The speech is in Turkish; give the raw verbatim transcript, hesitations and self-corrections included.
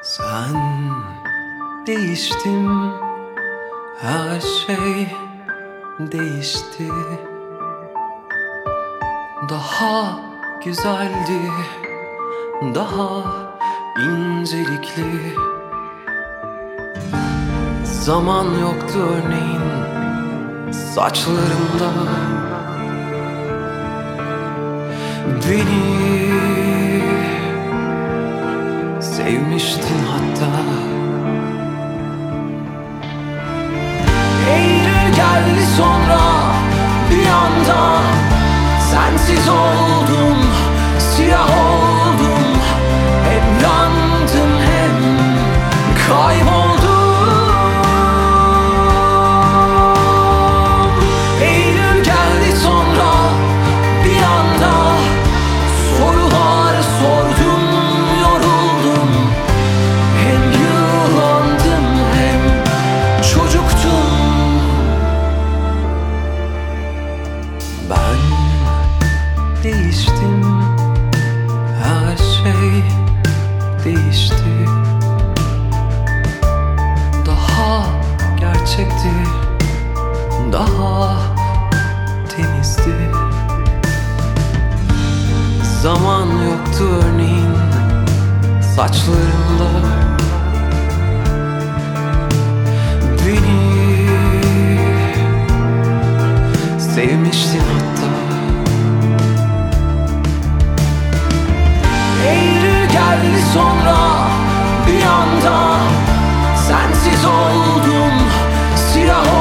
Sen değiştin, her şey değişti. Daha güzeldi, daha incelikli. Zaman yoktu örneğin saçlarımda. Beni sevmiştin hatta. Eylül geldi sonra bir anda, sensiz oldum, siyah oldum. Hem yandım hem kayboldum. Eylül geldi sonra bir anda, sorular sordum, yoruldum. Hem yılandım hem çocuktum. Ben değiştim, her şey değişti. Daha gerçekti, daha temizdi. Zaman yoktu örneğin saçlarımda. Beni sevmiştin hatta. Eylül geldi sonra bir anda, sensiz oldum, siyah